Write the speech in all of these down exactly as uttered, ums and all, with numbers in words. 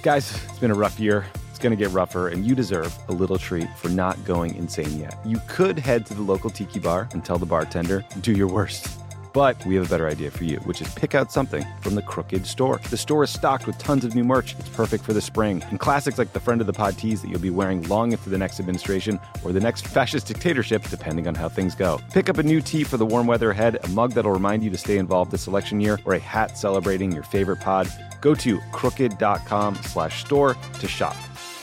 Guys, it's been a rough year. It's going to get rougher, and you deserve a little treat for not going insane yet. You could head to the local tiki bar and tell the bartender, do your worst. But we have a better idea for you, which is pick out something from the Crooked store. The store is stocked with tons of new merch. It's perfect for the spring. And classics like the Friend of the Pod tees that you'll be wearing long into the next administration or the next fascist dictatorship, depending on how things go. Pick up a new tee for the warm weather ahead, a mug that'll remind you to stay involved this election year, or a hat celebrating your favorite pod. Go to crooked.com slash store to shop.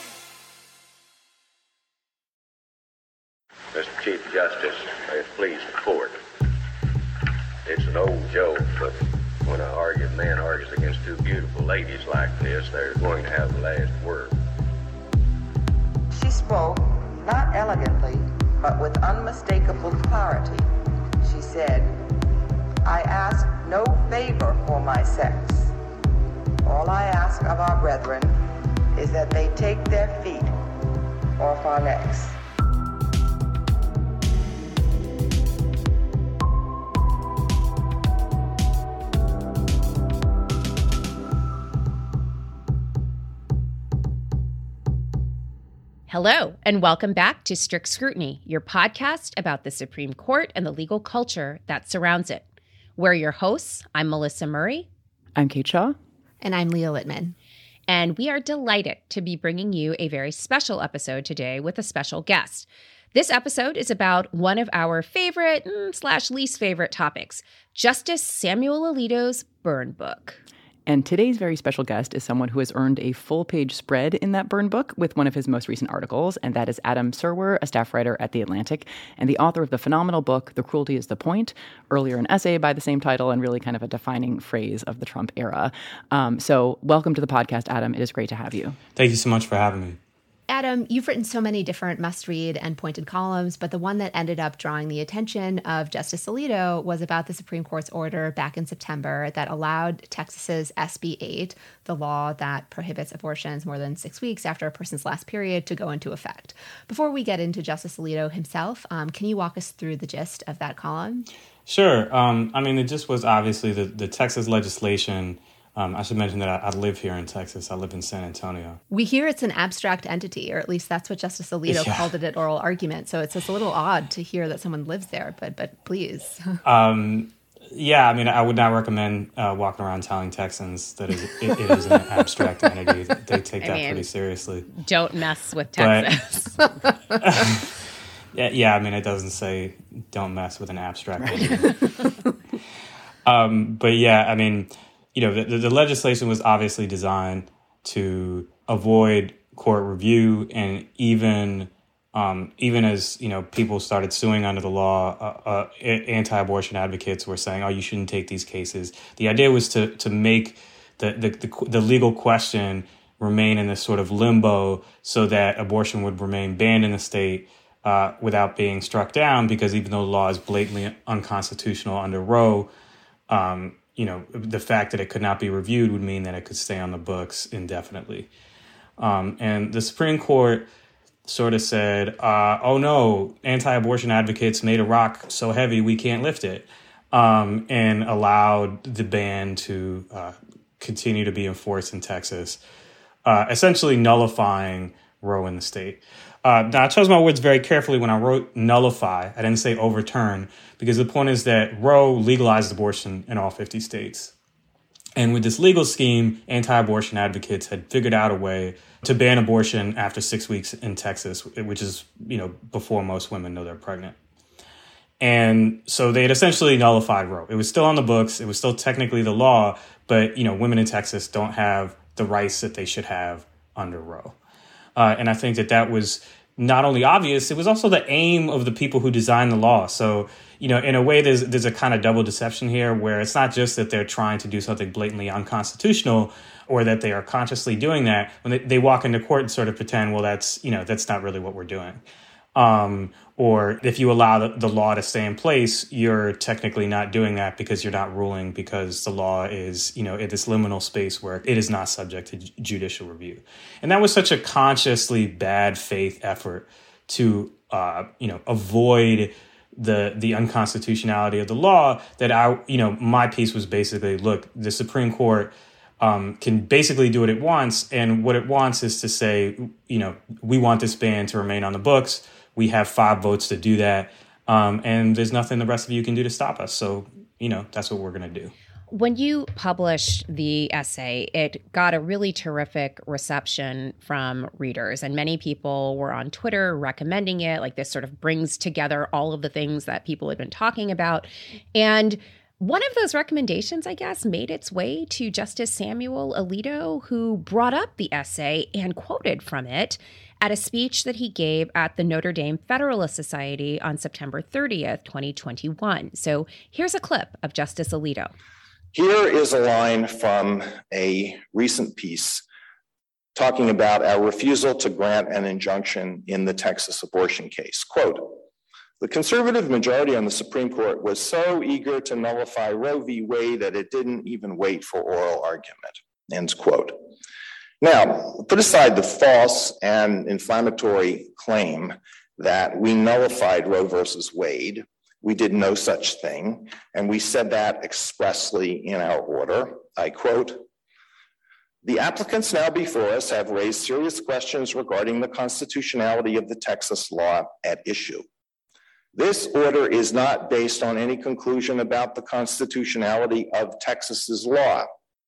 Mister Chief Justice, may it please the court. It's an old joke, but when an arguing man argues against two beautiful ladies like this, they're going to have the last word. She spoke, not elegantly, but with unmistakable clarity. She said, I ask no favor for my sex. All I ask of our brethren is that they take their feet off our necks. Hello, and welcome back to Strict Scrutiny, your podcast about the Supreme Court and the legal culture that surrounds it. We're your hosts. I'm Melissa Murray. I'm Kate Shaw. And I'm Leah Littman. And we are delighted to be bringing you a very special episode today with a special guest. This episode is about one of our favorite mm, slash least favorite topics, Justice Samuel Alito's burn book. And today's very special guest is someone who has earned a full-page spread in that burn book with one of his most recent articles, and that is Adam Serwer, a staff writer at The Atlantic, and the author of the phenomenal book, The Cruelty is the Point, earlier an essay by the same title, and really kind of a defining phrase of the Trump era. Um, so welcome to the podcast, Adam. It is great to have you. Thank you so much for having me. Adam, you've written so many different must-read and pointed columns, but the one that ended up drawing the attention of Justice Alito was about the Supreme Court's order back in September that allowed Texas's S B eight, the law that prohibits abortions more than six weeks after a person's last period, to go into effect. Before we get into Justice Alito himself, um, can you walk us through the gist of that column? Sure. Um, I mean, it just was obviously the, the Texas legislation. Um, I should mention that I, I live here in Texas. I live in San Antonio. We hear it's an abstract entity, or at least that's what Justice Alito yeah. called it at oral argument. So it's just a little odd to hear that someone lives there, but but please. um, yeah, I mean, I would not recommend uh, walking around telling Texans that it, it, it is an abstract entity. They take that I mean, pretty seriously. Don't mess with Texas. But, yeah, yeah, I mean, it doesn't say don't mess with an abstract entity. um, but yeah, I mean... You know, the, the legislation was obviously designed to avoid court review, and even um, even as, you know, people started suing under the law, uh, uh, anti-abortion advocates were saying, oh, you shouldn't take these cases. The idea was to to make the the, the, the legal question remain in this sort of limbo so that abortion would remain banned in the state uh, without being struck down, because even though the law is blatantly unconstitutional under Roe, um, you know, the fact that it could not be reviewed would mean that it could stay on the books indefinitely. Um, and the Supreme Court sort of said, uh, oh, no, anti-abortion advocates made a rock so heavy we can't lift it, um, and allowed the ban to uh, continue to be enforced in Texas, uh, essentially nullifying Roe in the state. Uh, now, I chose my words very carefully when I wrote nullify. I didn't say overturn, because the point is that Roe legalized abortion in all fifty states. And with this legal scheme, anti-abortion advocates had figured out a way to ban abortion after six weeks in Texas, which is, you know, before most women know they're pregnant. And so they had essentially nullified Roe. It was still on the books. It was still technically the law, but, you know, women in Texas don't have the rights that they should have under Roe. Uh, and I think that that was not only obvious, it was also the aim of the people who designed the law. So, you know, in a way, there's there's a kind of double deception here, where it's not just that they're trying to do something blatantly unconstitutional, or that they are consciously doing that. When they, they walk into court and sort of pretend, well, that's, you know, that's not really what we're doing. Um, or if you allow the, the law to stay in place, you're technically not doing that because you're not ruling, because the law is, you know, in this liminal space where it is not subject to j- judicial review. And that was such a consciously bad faith effort to, uh, you know, avoid the the unconstitutionality of the law that I, you know, my piece was basically, look, the Supreme Court um, can basically do what it wants. And what it wants is to say, you know, we want this ban to remain on the books. We have five votes to do that. Um, and there's nothing the rest of you can do to stop us. So, you know, that's what we're going to do. When you published the essay, it got a really terrific reception from readers, and many people were on Twitter recommending it. Like, this sort of brings together all of the things that people had been talking about. And one of those recommendations, I guess, made its way to Justice Samuel Alito, who brought up the essay and quoted from it at a speech that he gave at the Notre Dame Federalist Society on September thirtieth, twenty twenty-one. So here's a clip of Justice Alito. Here is a line from a recent piece talking about our refusal to grant an injunction in the Texas abortion case. Quote, "The conservative majority on the Supreme Court was so eager to nullify Roe v. Wade that it didn't even wait for oral argument." End quote. Now, put aside the false and inflammatory claim that we nullified Roe versus Wade. We did no such thing, and we said that expressly in our order. I quote, "The applicants now before us have raised serious questions regarding the constitutionality of the Texas law at issue. This order is not based on any conclusion about the constitutionality of Texas's law.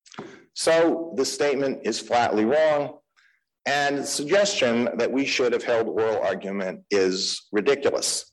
So the statement is flatly wrong, and the suggestion that we should have held oral argument is ridiculous."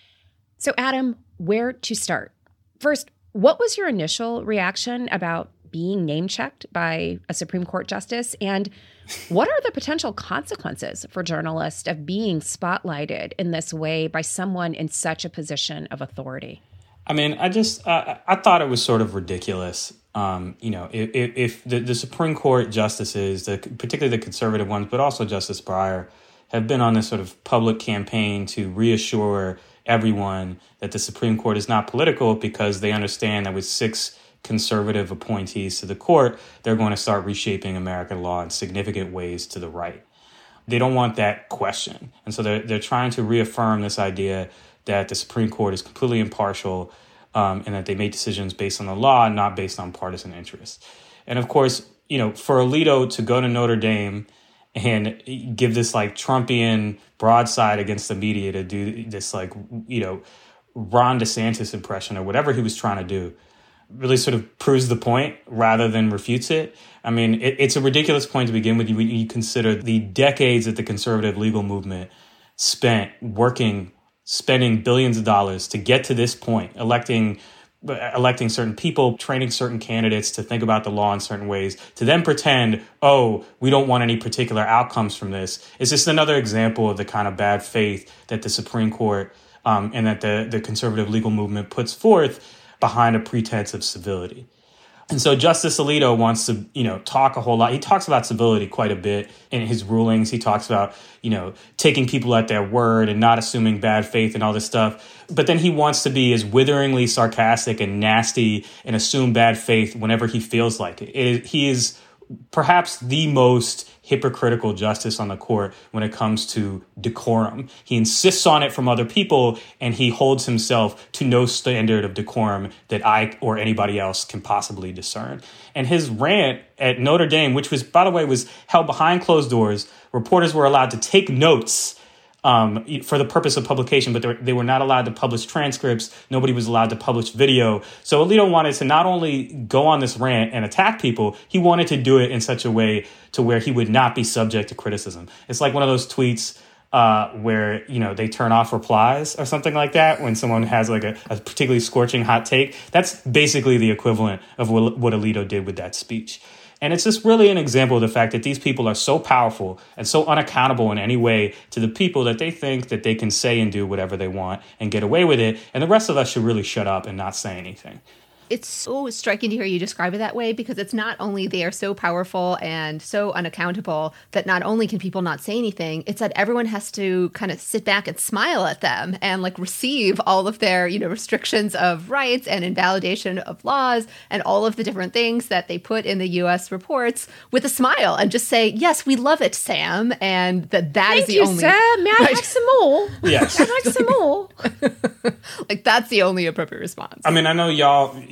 So, Adam, where to start? First, what was your initial reaction about being name-checked by a Supreme Court justice? And what are the potential consequences for journalists of being spotlighted in this way by someone in such a position of authority? I mean, I just, uh, I thought it was sort of ridiculous. Um, you know, if, if the, the Supreme Court justices, the, particularly the conservative ones, but also Justice Breyer, have been on this sort of public campaign to reassure everyone that the Supreme Court is not political, because they understand that with six conservative appointees to the court, they're going to start reshaping American law in significant ways to the right. They don't want that question. And so they're, they're trying to reaffirm this idea that the Supreme Court is completely impartial, um, and that they make decisions based on the law, not based on partisan interests. And of course, you know, for Alito to go to Notre Dame and give this like Trumpian broadside against the media, to do this like, you know, Ron DeSantis impression or whatever he was trying to do, really sort of proves the point rather than refutes it. I mean, it, it's a ridiculous point to begin with when you consider the decades that the conservative legal movement spent working, spending billions of dollars to get to this point, electing electing certain people, training certain candidates to think about the law in certain ways, to then pretend, oh, we don't want any particular outcomes from this. It's just another example of the kind of bad faith that the Supreme Court um, and that the, the conservative legal movement puts forth behind a pretense of civility. And so Justice Alito wants to, you know, talk a whole lot. He talks about civility quite a bit in his rulings. He talks about, you know, taking people at their word and not assuming bad faith and all this stuff. But then he wants to be as witheringly sarcastic and nasty and assume bad faith whenever he feels like it. it he is perhaps the most hypocritical justice on the court when it comes to decorum. He insists on it from other people, and he holds himself to no standard of decorum that I or anybody else can possibly discern. And his rant at Notre Dame, which was, by the way, was held behind closed doors, reporters were allowed to take notes Um, for the purpose of publication, but they were not allowed to publish transcripts. Nobody was allowed to publish video. So Alito wanted to not only go on this rant and attack people, he wanted to do it in such a way to where he would not be subject to criticism. It's like one of those tweets uh, where, you know, they turn off replies or something like that when someone has like a, a particularly scorching hot take. That's basically the equivalent of what, what Alito did with that speech. And it's just really an example of the fact that these people are so powerful and so unaccountable in any way to the people that they think that they can say and do whatever they want and get away with it. And the rest of us should really shut up and not say anything. It's so striking to hear you describe it that way, because it's not only they are so powerful and so unaccountable that not only can people not say anything, it's that everyone has to kind of sit back and smile at them and like receive all of their, you know, restrictions of rights and invalidation of laws and all of the different things that they put in the U S reports with a smile and just say, yes, we love it, Sam. And that that Thank is the you, only. Sam. May I right. have some more? Yes. I'd like some more. Like that's the only appropriate response. I mean, I know y'all,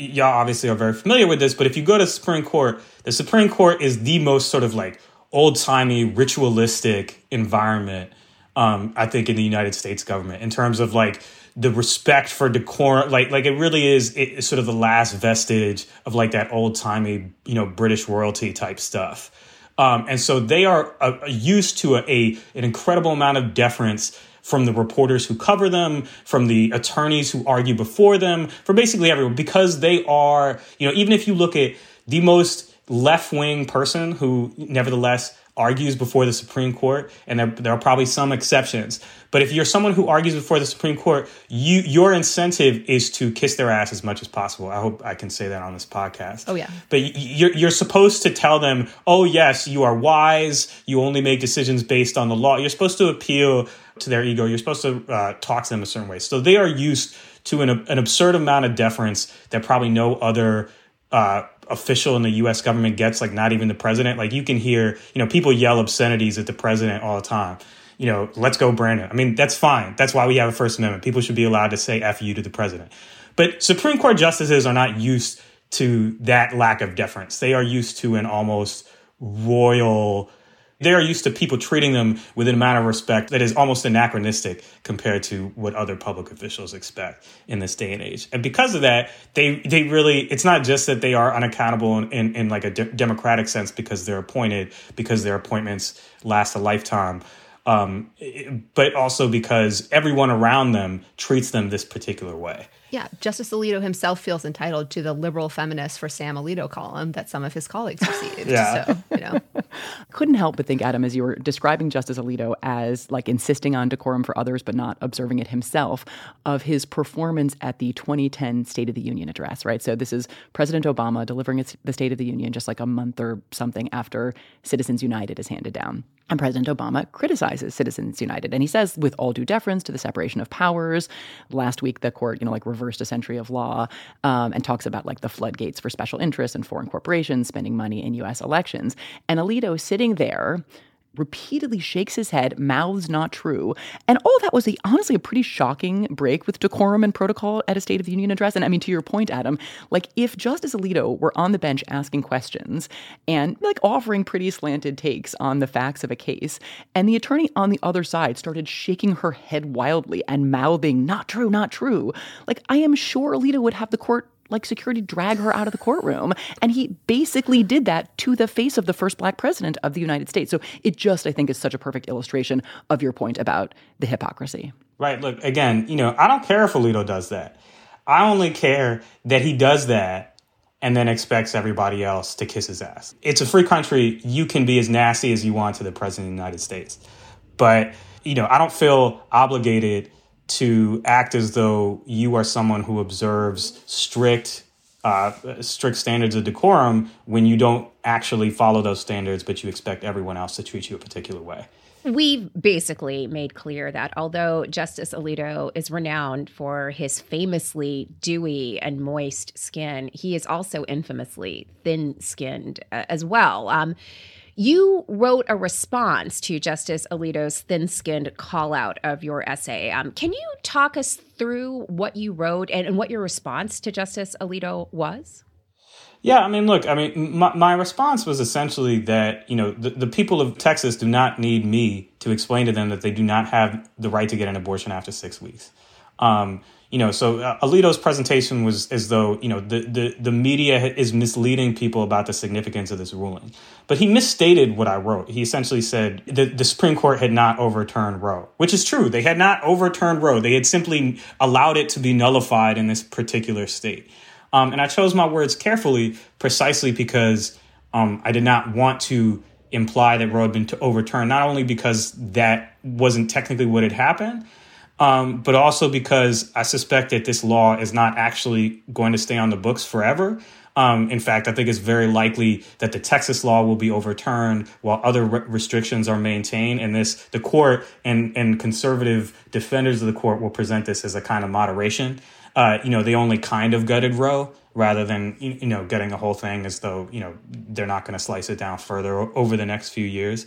y'all obviously are very familiar with this, but if you go to the Supreme Court, the Supreme Court is the most sort of like old-timey, ritualistic environment, um, I think, in the United States government in terms of like the respect for decorum. Like, like it really is it, it's sort of the last vestige of like that old-timey, you know, British royalty type stuff. Um, and so they are uh, used to a, a an incredible amount of deference from the reporters who cover them, from the attorneys who argue before them, for basically everyone, because they are, you know, even if you look at the most left-wing person who nevertheless argues before the Supreme Court, and there, there are probably some exceptions, but if you're someone who argues before the Supreme Court, you your incentive is to kiss their ass as much as possible. I hope I can say that on this podcast. Oh, yeah. But you're, you're supposed to tell them, oh, yes, you are wise. You only make decisions based on the law. You're supposed to appeal to their ego. You're supposed to uh, talk to them a certain way. So they are used to an, an absurd amount of deference that probably no other uh, official in the U S government gets, like not even the president. Like you can hear, you know, people yell obscenities at the president all the time. You know, let's go, Brandon. I mean, that's fine. That's why we have a First Amendment. People should be allowed to say F you to the president. But Supreme Court justices are not used to that lack of deference. They are used to an almost royal, they are used to people treating them with an amount of respect that is almost anachronistic compared to what other public officials expect in this day and age. And because of that, they they really, it's not just that they are unaccountable in, in, in like a de- democratic sense because they're appointed, because their appointments last a lifetime, um, but also because everyone around them treats them this particular way. Yeah, Justice Alito himself feels entitled to the liberal feminist for Sam Alito column that some of his colleagues received. Yeah. So, you know. Couldn't help but think, Adam, as you were describing Justice Alito as like insisting on decorum for others but not observing it himself, of his performance at the twenty ten State of the Union address, right? So this is President Obama delivering the State of the Union just like a month or something after Citizens United is handed down. And President Obama criticizes Citizens United. And he says, with all due deference to the separation of powers, last week the court, you know, like reversed a century of law, um, and talks about like the floodgates for special interests and foreign corporations spending money in U S elections. And Alito sitting there repeatedly shakes his head, mouths not true. And all that was a, honestly a pretty shocking break with decorum and protocol at a State of the Union address. And I mean, to your point, Adam, like if Justice Alito were on the bench asking questions and like offering pretty slanted takes on the facts of a case, and the attorney on the other side started shaking her head wildly and mouthing, not true, not true, like I am sure Alito would have the court like security drag her out of the courtroom. And he basically did that to the face of the first black president of the United States. So it just, I think, is such a perfect illustration of your point about the hypocrisy. Right. Look, again, you know, I don't care if Alito does that. I only care that he does that and then expects everybody else to kiss his ass. It's a free country. You can be as nasty as you want to the president of the United States. But, you know, I don't feel obligated to act as though you are someone who observes strict uh, strict standards of decorum when you don't actually follow those standards, but you expect everyone else to treat you a particular way. We've basically made clear that although Justice Alito is renowned for his famously dewy and moist skin, he is also infamously thin-skinned uh, as well. Um, You wrote a response to Justice Alito's thin-skinned call-out of your essay. Um, can you talk us through what you wrote and, and what your response to Justice Alito was? Yeah, I mean, look, I mean, my, my response was essentially that, you know, the, the people of Texas do not need me to explain to them that they do not have the right to get an abortion after six weeks. Um, you know, so uh, Alito's presentation was as though, you know, the, the, the media is misleading people about the significance of this ruling. But he misstated what I wrote. He essentially said that the Supreme Court had not overturned Roe, which is true. They had not overturned Roe. They had simply allowed it to be nullified in this particular state. Um, and I chose my words carefully precisely because um, I did not want to imply that Roe had been overturned, not only because that wasn't technically what had happened, Um, but also because I suspect that this law is not actually going to stay on the books forever. Um, in fact, I think it's very likely that the Texas law will be overturned while other re- restrictions are maintained. And this, the court and, and conservative defenders of the court will present this as a kind of moderation. Uh, you know, they only kind of gutted Roe rather than, you, you know, gutting the whole thing as though, you know, they're not going to slice it down further o- over the next few years.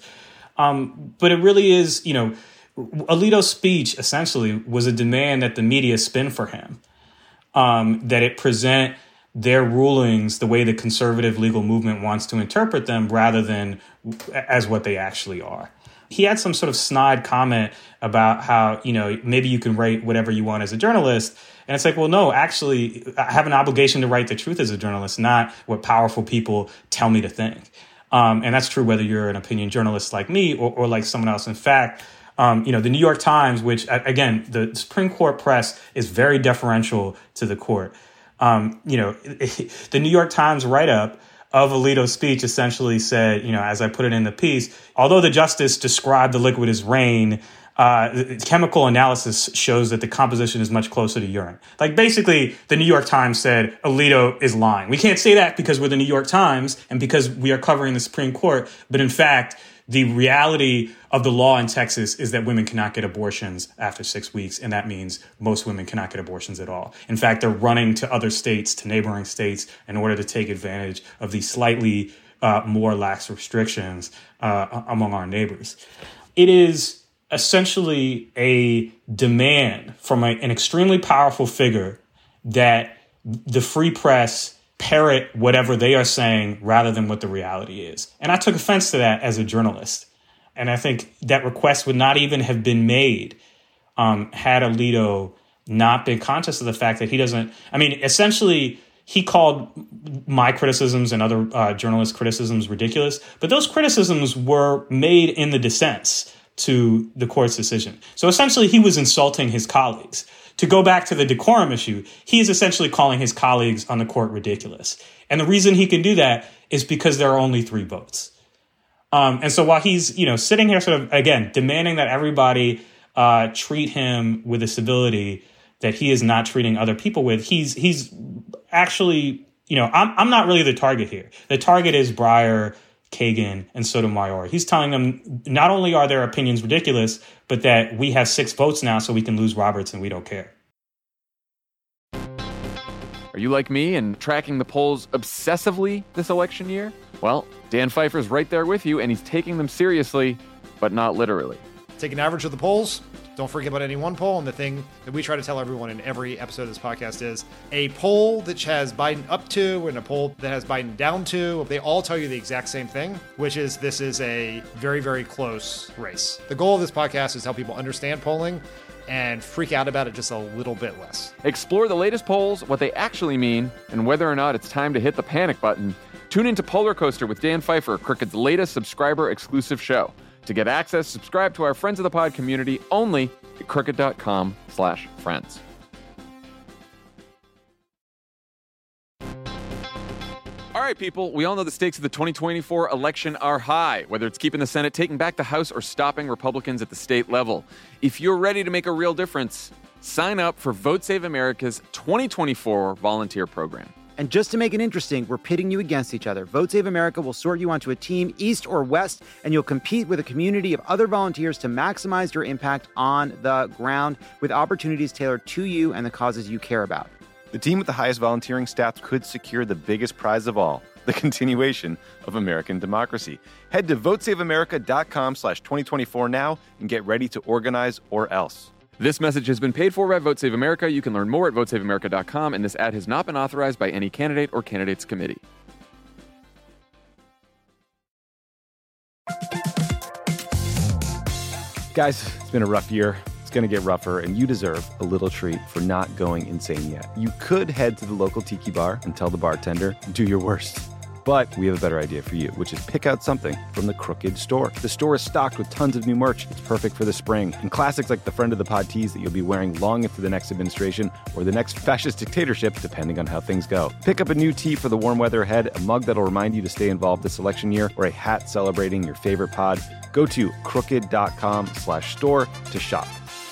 Um, but it really is, you know, Alito's speech essentially was a demand that the media spin for him, um, that it present their rulings the way the conservative legal movement wants to interpret them rather than as what they actually are. He had some sort of snide comment about how, you know, maybe you can write whatever you want as a journalist. And it's like, well, no, actually, I have an obligation to write the truth as a journalist, not what powerful people tell me to think. Um, and that's true whether you're an opinion journalist like me or, or like someone else. In fact, um, you know, the New York Times, which, again, the Supreme Court press is very deferential to the court. Um, you know, the New York Times write-up of Alito's speech essentially said, you know, as I put it in the piece, although the justice described the liquid as rain, uh, chemical analysis shows that the composition is much closer to urine. Like, basically, the New York Times said Alito is lying. We can't say that because we're the New York Times and because we are covering the Supreme Court. But in fact, the reality of the law in Texas is that women cannot get abortions after six weeks, and that means most women cannot get abortions at all. In fact, they're running to other states, to neighboring states, in order to take advantage of these slightly uh, more lax restrictions uh, among our neighbors. It is essentially a demand from a, an extremely powerful figure that the free press parrot whatever they are saying rather than what the reality is. And I took offense to that as a journalist. And I think that request would not even have been made um, had Alito not been conscious of the fact that he doesn't, I mean, essentially, he called my criticisms and other uh, journalist criticisms ridiculous, but those criticisms were made in the dissents to the court's decision. So essentially, he was insulting his colleagues. To go back to the decorum issue, he is essentially calling his colleagues on the court ridiculous. And the reason he can do that is because there are only three votes. Um, and so while he's, you know, sitting here sort of, again, demanding that everybody uh, treat him with the civility that he is not treating other people with, he's he's actually, you know, I'm, I'm not really the target here. The target is Breyer, Kagan, and Sotomayor. He's telling them not only are their opinions ridiculous, but that we have six votes now so we can lose Roberts and we don't care. Are you like me and tracking the polls obsessively this election year? Well, Dan Pfeiffer's right there with you, and he's taking them seriously, but not literally. Take an average of the polls. Don't forget about any one poll. And the thing that we try to tell everyone in every episode of this podcast is a poll that has Biden up to and a poll that has Biden down to, they all tell you the exact same thing, which is this is a very, very close race. The goal of this podcast is to help people understand polling and freak out about it just a little bit less. Explore the latest polls, what they actually mean, and whether or not it's time to hit the panic button. Tune into Polar Coaster with Dan Pfeiffer, Crooked's latest subscriber-exclusive show. To get access, subscribe to our Friends of the Pod community only at crooked.com slash friends. All right, people, we all know the stakes of the twenty twenty-four election are high, whether it's keeping the Senate, taking back the House, or stopping Republicans at the state level. If you're ready to make a real difference, sign up for Vote Save America's twenty twenty-four volunteer program. And just to make it interesting, we're pitting you against each other. Vote Save America will sort you onto a team, east or west, and you'll compete with a community of other volunteers to maximize your impact on the ground with opportunities tailored to you and the causes you care about. The team with the highest volunteering stats could secure the biggest prize of all, the continuation of American democracy. Head to votesaveamerica.com slash 2024 now and get ready to organize or else. This message has been paid for by Vote Save America. You can learn more at vote save america dot com, and this ad has not been authorized by any candidate or candidates committee. Guys, it's been a rough year. It's going to get rougher, and you deserve a little treat for not going insane yet. You could head to the local tiki bar and tell the bartender, do your worst. But we have a better idea for you, which is pick out something from the Crooked store. The store is stocked with tons of new merch. It's perfect for the spring. And classics like the Friend of the Pod tees that you'll be wearing long into the next administration or the next fascist dictatorship, depending on how things go. Pick up a new tee for the warm weather ahead, a mug that'll remind you to stay involved this election year, or a hat celebrating your favorite pod. Go to crooked.com slash store to shop.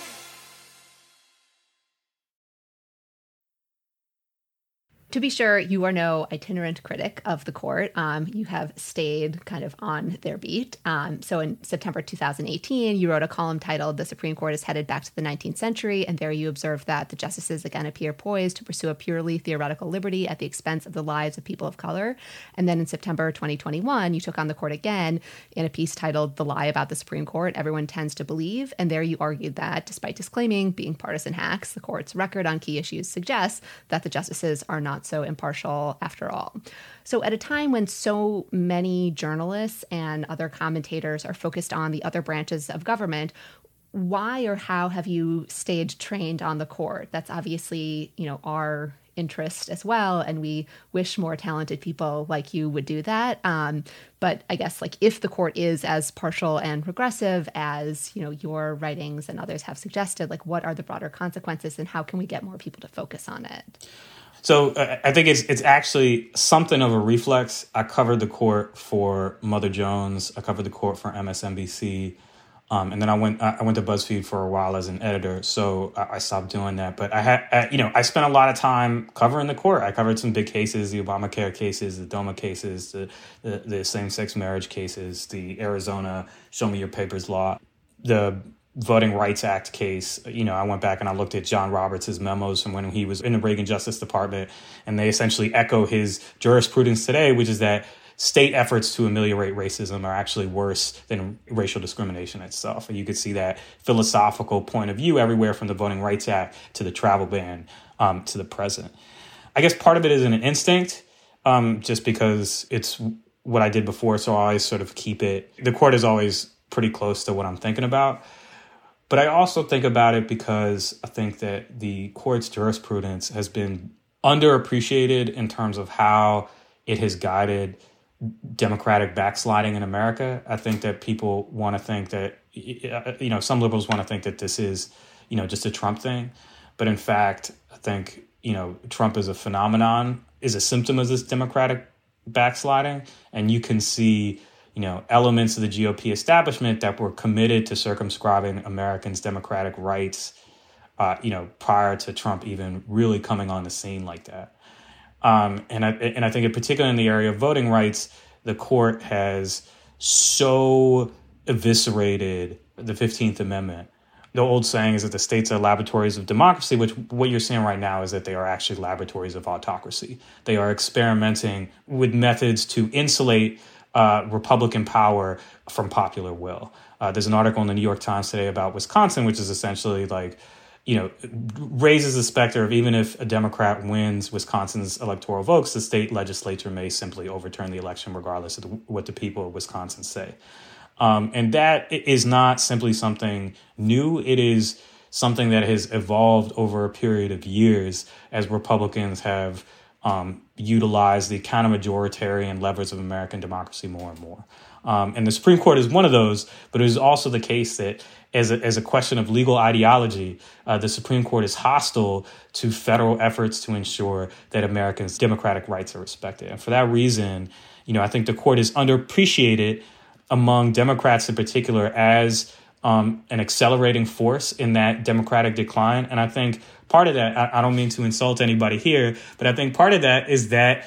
To be sure, you are no itinerant critic of the court. Um, you have stayed kind of on their beat. Um, so in September two thousand eighteen, you wrote a column titled "The Supreme Court is Headed Back to the nineteenth Century," and there you observed that the justices again appear poised to pursue a purely theoretical liberty at the expense of the lives of people of color. And then in September twenty twenty-one, you took on the court again in a piece titled "The Lie About the Supreme Court Everyone Tends to Believe," and there you argued that, despite disclaiming being partisan hacks, the court's record on key issues suggests that the justices are not not so impartial after all. So at a time when so many journalists and other commentators are focused on the other branches of government, why or how have you stayed trained on the court? That's obviously, you know, our interest as well, and we wish more talented people like you would do that. Um, but I guess, like, if the court is as partial and regressive as, you know, your writings and others have suggested, like, what are the broader consequences, and how can we get more people to focus on it? So uh, I think it's it's actually something of a reflex. I covered the court for Mother Jones. I covered the court for M S N B C. Um, and then I went I went to BuzzFeed for a while as an editor, so I, I stopped doing that. But I had, I, you know, I spent a lot of time covering the court. I covered some big cases, the Obamacare cases, the DOMA cases, the, the, the same-sex marriage cases, the Arizona Show Me Your Papers law, the Voting Rights Act case. You know, I went back and I looked at John Roberts' memos from when he was in the Reagan Justice Department, and they essentially echo his jurisprudence today, which is that state efforts to ameliorate racism are actually worse than racial discrimination itself. And you could see that philosophical point of view everywhere from the Voting Rights Act to the travel ban um, to the present. I guess part of it is an instinct, um, just because it's what I did before, so I always sort of keep it. The court is always pretty close to what I'm thinking about. But I also think about it because I think that the court's jurisprudence has been underappreciated in terms of how it has guided democratic backsliding in America. I think that people want to think that, you know, some liberals want to think that this is, you know, just a Trump thing. But in fact, I think, you know, Trump is a phenomenon, is a symptom of this democratic backsliding. And you can see, you know, elements of the G O P establishment that were committed to circumscribing Americans' democratic rights, uh, you know, prior to Trump even really coming on the scene like that. Um, and I and I think in particular in the area of voting rights, the court has so eviscerated the fifteenth Amendment. The old saying is that the states are laboratories of democracy, which what you're seeing right now is that they are actually laboratories of autocracy. They are experimenting with methods to insulate uh, Republican power from popular will. Uh, there's an article in the New York Times today about Wisconsin, which is essentially like, you know, raises the specter of even if a Democrat wins Wisconsin's electoral votes, the state legislature may simply overturn the election regardless of the, what the people of Wisconsin say. Um, and that is not simply something new. It is something that has evolved over a period of years as Republicans have um, utilized the counter-majoritarian levers of American democracy more and more. Um, and the Supreme Court is one of those, but it is also the case that as a, as a question of legal ideology, uh, the Supreme Court is hostile to federal efforts to ensure that Americans' democratic rights are respected. And for that reason, you know, I think the court is underappreciated among Democrats in particular as um, an accelerating force in that democratic decline. And I think part of that, I, I don't mean to insult anybody here, but I think part of that is that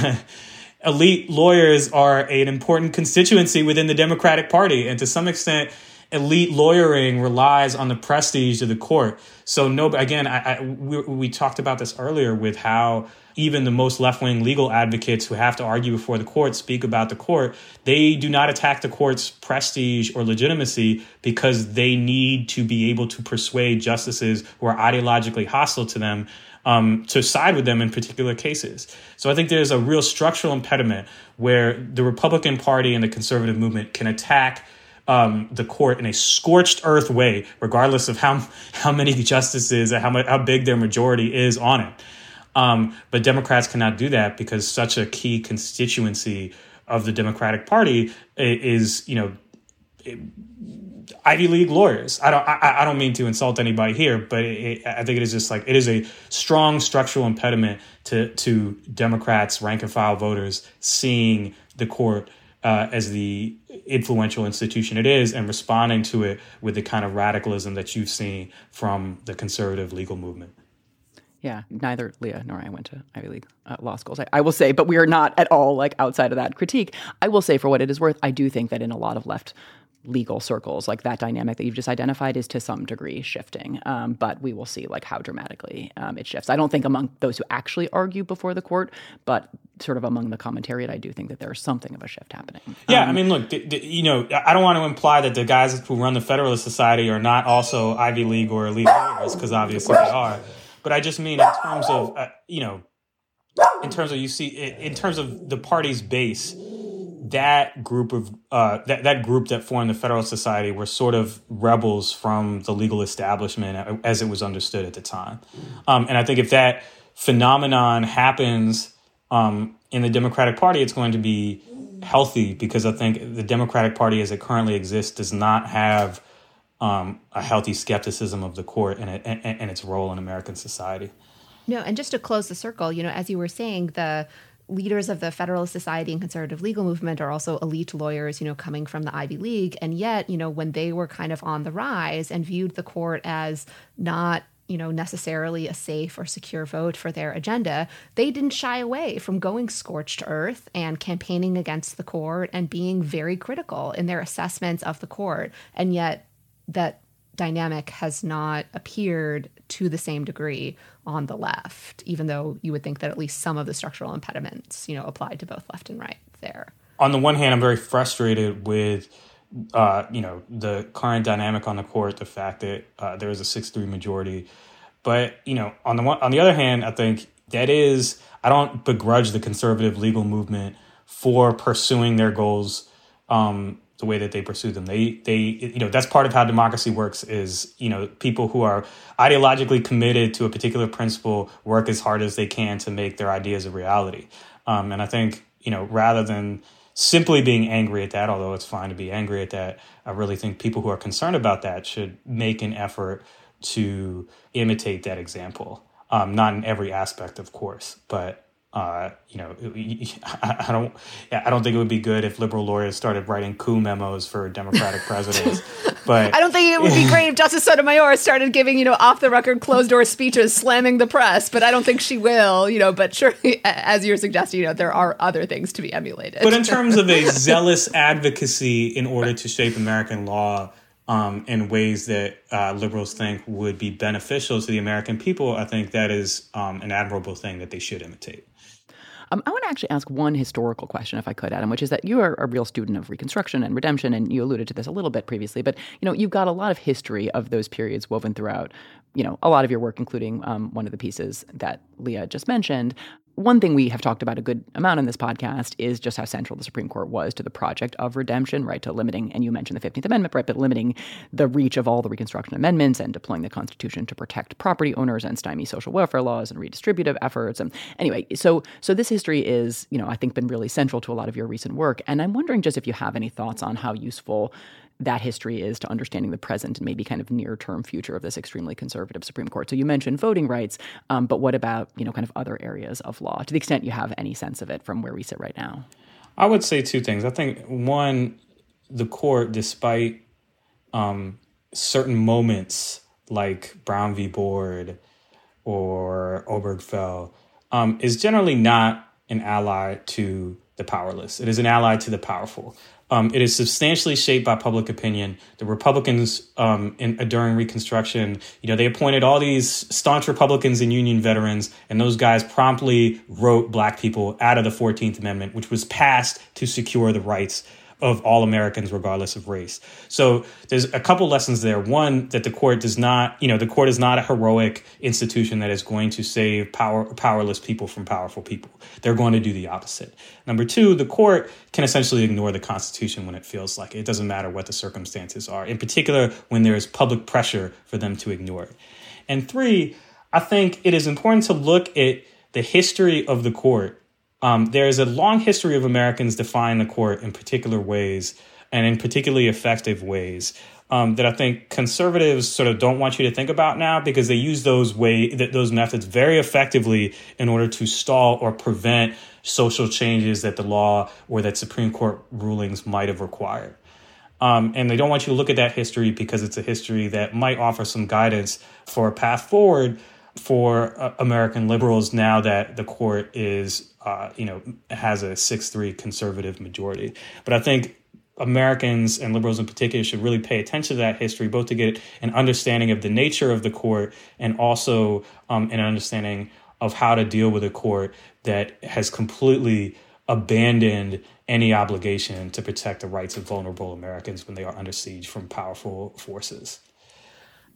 elite lawyers are an important constituency within the Democratic Party. And to some extent, elite lawyering relies on the prestige of the court. So no, again, I, I, we, we talked about this earlier with how even the most left-wing legal advocates who have to argue before the court speak about the court. They do not attack the court's prestige or legitimacy because they need to be able to persuade justices who are ideologically hostile to them Um, to side with them in particular cases. So I think there's a real structural impediment where the Republican Party and the conservative movement can attack um, the court in a scorched earth way, regardless of how how many justices and how much, how big their majority is on it. Um, but Democrats cannot do that because such a key constituency of the Democratic Party is, you know, it, Ivy League lawyers. I don't. I, I don't mean to insult anybody here, but it, it, I think it is just like it is a strong structural impediment to to Democrats, rank and file voters, seeing the court uh, as the influential institution it is and responding to it with the kind of radicalism that you've seen from the conservative legal movement. Yeah, neither Leah nor I went to Ivy League uh, law schools, I, I will say, but we are not at all like outside of that critique. I will say, for what it is worth, I do think that in a lot of left legal circles, like that dynamic that you've just identified is to some degree shifting. Um, but we will see like how dramatically um, it shifts. I don't think among those who actually argue before the court, but sort of among the commentariat, I do think that there's something of a shift happening. Yeah, um, I mean, look, th- th- you know, I don't want to imply that the guys who run the Federalist Society are not also Ivy League or elite lawyers, because obviously they are. But I just mean in terms of, uh, you know, in terms of you see in terms of the party's base, that group of uh, that that group that formed the Federalist Society were sort of rebels from the legal establishment as it was understood at the time. Um, and I think if that phenomenon happens um, in the Democratic Party, it's going to be healthy, because I think the Democratic Party as it currently exists does not have um, a healthy skepticism of the court and, it, and, and its role in American society. No, and just to close the circle, you know, as you were saying, the leaders of the Federalist Society and conservative legal movement are also elite lawyers, you know, coming from the Ivy League. And yet, you know, when they were kind of on the rise and viewed the court as not, you know, necessarily a safe or secure vote for their agenda, they didn't shy away from going scorched earth and campaigning against the court and being very critical in their assessments of the court. And yet that dynamic has not appeared to the same degree on the left, even though you would think that at least some of the structural impediments, you know, applied to both left and right there. On the one hand, I'm very frustrated with, uh, you know, the current dynamic on the court, the fact that uh, there is a six three majority. But, you know, on the one, on the other hand, I think that is, I don't begrudge the conservative legal movement for pursuing their goals um, the way that they pursue them. They, they, you know, that's part of how democracy works is, you know, people who are ideologically committed to a particular principle work as hard as they can to make their ideas a reality. Um, and I think, you know, rather than simply being angry at that, although it's fine to be angry at that, I really think people who are concerned about that should make an effort to imitate that example. Um, not in every aspect, of course, but Uh, you know, I don't. I don't think it would be good if liberal lawyers started writing coup memos for Democratic presidents. But I don't think it would be great if Justice Sotomayor started giving, you know, off the record, closed door speeches slamming the press. But I don't think she will. You know, but surely, as you're suggesting, you know, there are other things to be emulated. But in terms of a zealous advocacy in order to shape American law um, in ways that uh, liberals think would be beneficial to the American people, I think that is um, an admirable thing that they should imitate. Um, I want to actually ask one historical question, if I could, Adam, which is that you are a real student of Reconstruction and Redemption, and you alluded to this a little bit previously, but, you know, you've got a lot of history of those periods woven throughout, you know, a lot of your work, including um, one of the pieces that Leah just mentioned. One thing we have talked about a good amount on this podcast is just how central the Supreme Court was to the project of redemption, right, to limiting, and you mentioned the fifteenth Amendment, right, but limiting the reach of all the Reconstruction amendments and deploying the Constitution to protect property owners and stymie social welfare laws and redistributive efforts. And anyway, so so this history is, you know, I think been really central to a lot of your recent work. And I'm wondering just if you have any thoughts on how useful that history is to understanding the present and maybe kind of near-term future of this extremely conservative Supreme Court. So you mentioned voting rights, um, but what about, you know, kind of other areas of law, to the extent you have any sense of it from where we sit right now? I would say two things. I think, one, the court, despite um, certain moments like Brown v. Board or Obergefell, um, is generally not an ally to the powerless. It is an ally to the powerful. Um, it is substantially shaped by public opinion. The Republicans um, in, during Reconstruction, you know, they appointed all these staunch Republicans and Union veterans, and those guys promptly wrote Black people out of the fourteenth Amendment, which was passed to secure the rights of all Americans, regardless of race. So there's a couple lessons there. One, that the court does not, you know, the court is not a heroic institution that is going to save power, powerless people from powerful people. They're going to do the opposite. Number two, the court can essentially ignore the Constitution when it feels like it. It doesn't matter what the circumstances are, in particular when there is public pressure for them to ignore it. And three, I think it is important to look at the history of the court. Um, there is a long history of Americans defying the court in particular ways and in particularly effective ways um, that I think conservatives sort of don't want you to think about now, because they use those way that those methods very effectively in order to stall or prevent social changes that the law or that Supreme Court rulings might have required. Um, and they don't want you to look at that history because it's a history that might offer some guidance for a path forward for uh, American liberals now that the court is, uh, you know, has a six three conservative majority. But I think Americans and liberals in particular should really pay attention to that history, both to get an understanding of the nature of the court and also um, an understanding of how to deal with a court that has completely abandoned any obligation to protect the rights of vulnerable Americans when they are under siege from powerful forces.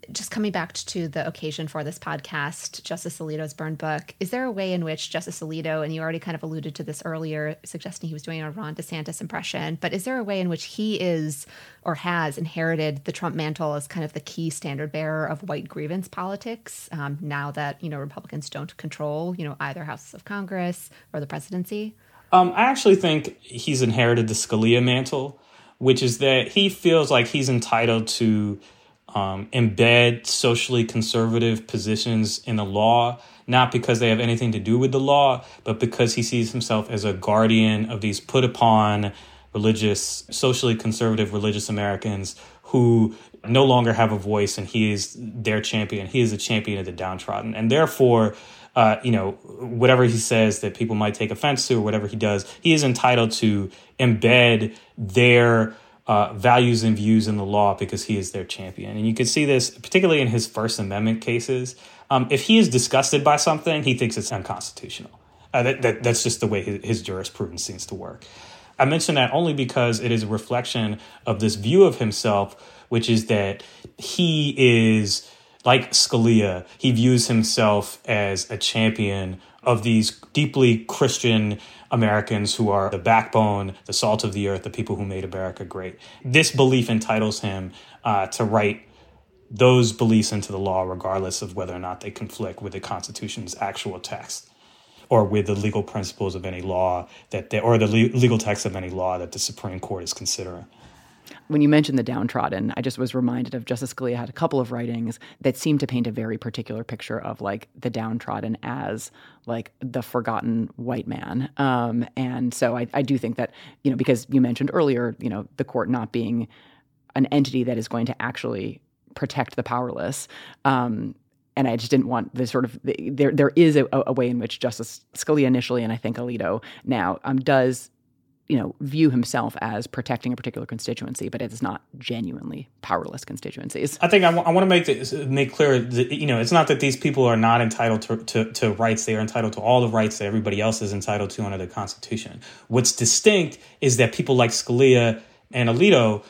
just coming back to the occasion for this podcast, Justice Alito's burn book, is there a way in which Justice Alito, and you already kind of alluded to this earlier, suggesting he was doing a Ron DeSantis impression, but is there a way in which he is or has inherited the Trump mantle as kind of the key standard bearer of white grievance politics um, now that, you know, Republicans don't control, you know, either House of Congress or the presidency? Um, I actually think he's inherited the Scalia mantle, which is that he feels like he's entitled to Um, embed socially conservative positions in the law, not because they have anything to do with the law, but because he sees himself as a guardian of these put upon religious, socially conservative religious Americans who no longer have a voice, and he is their champion. He is a champion of the downtrodden. And therefore, uh, you know, whatever he says that people might take offense to or whatever he does, he is entitled to embed their Uh, values and views in the law because he is their champion. And you can see this particularly in his First Amendment cases. Um, if he is disgusted by something, he thinks it's unconstitutional. Uh, that, that, that's just the way his, his jurisprudence seems to work. I mention that only because it is a reflection of this view of himself, which is that he is, like Scalia, he views himself as a champion of these deeply Christian Americans who are the backbone, the salt of the earth, the people who made America great. This belief entitles him uh, to write those beliefs into the law, regardless of whether or not they conflict with the Constitution's actual text or with the legal principles of any law that they, or the le- legal text of any law that the Supreme Court is considering. When you mentioned the downtrodden, I just was reminded of Justice Scalia had a couple of writings that seemed to paint a very particular picture of like the downtrodden as like the forgotten white man. Um, and so I, I do think that, you know, because you mentioned earlier, you know, the court not being an entity that is going to actually protect the powerless. Um, and I just didn't want the sort of the, there. There is a, a way in which Justice Scalia initially, and I think Alito now, um, does, you know, view himself as protecting a particular constituency, but it is not genuinely powerless constituencies. I think I, w- I want to make this, make clear that, you know, it's not that these people are not entitled to, to, to rights. They are entitled to all the rights that everybody else is entitled to under the Constitution. What's distinct is that people like Scalia and Alito,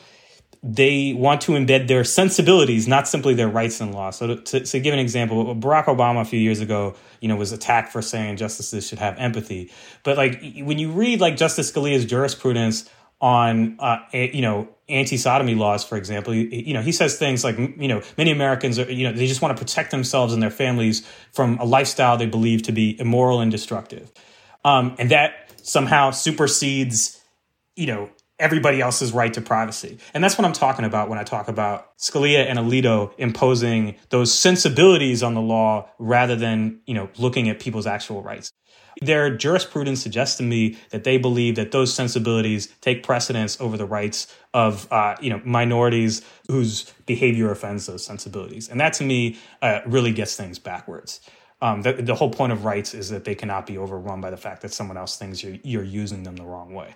they want to embed their sensibilities, not simply their rights in law. So to, to, to give an example, Barack Obama a few years ago, you know, was attacked for saying justices should have empathy. But like when you read like Justice Scalia's jurisprudence on, uh, a, you know, anti-sodomy laws, for example, you, you know, he says things like, you know, many Americans are, you know, they just want to protect themselves and their families from a lifestyle they believe to be immoral and destructive. Um, and that somehow supersedes, you know, everybody else's right to privacy. And that's what I'm talking about when I talk about Scalia and Alito imposing those sensibilities on the law rather than, you know, looking at people's actual rights. Their jurisprudence suggests to me that they believe that those sensibilities take precedence over the rights of, uh, you know, minorities whose behavior offends those sensibilities. And that, to me, uh, really gets things backwards. Um, the, the whole point of rights is that they cannot be overrun by the fact that someone else thinks you're, you're using them the wrong way.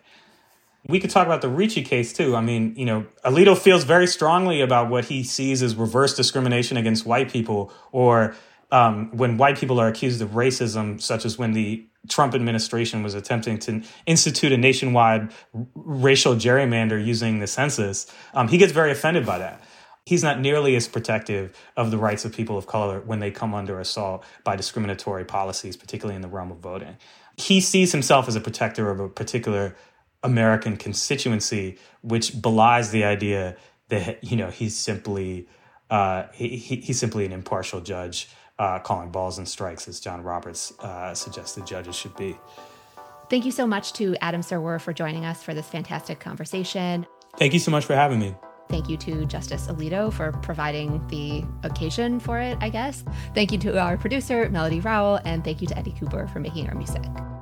We could talk about the Ricci case, too. I mean, you know, Alito feels very strongly about what he sees as reverse discrimination against white people, or um, when white people are accused of racism, such as when the Trump administration was attempting to institute a nationwide racial gerrymander using the census. Um, he gets very offended by that. He's not nearly as protective of the rights of people of color when they come under assault by discriminatory policies, particularly in the realm of voting. He sees himself as a protector of a particular American constituency, which belies the idea that, you know, he's simply uh, he, he's simply an impartial judge uh, calling balls and strikes, as John Roberts uh, suggested judges should be. Thank you so much to Adam Serwer for joining us for this fantastic conversation. Thank you so much for having me. Thank you to Justice Alito for providing the occasion for it, I guess. Thank you to our producer, Melody Rowell, and thank you to Eddie Cooper for making our music.